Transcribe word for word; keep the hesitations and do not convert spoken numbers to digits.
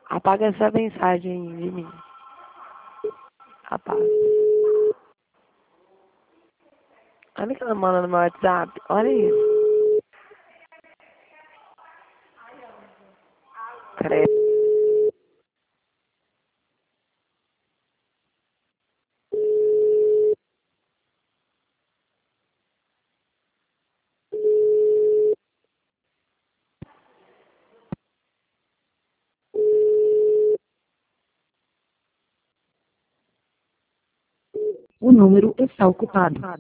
Apaga essa mensagem de mim. Apaga. Olha o que ela manda no meu WhatsApp. Olha isso. Credo. O número está ocupado.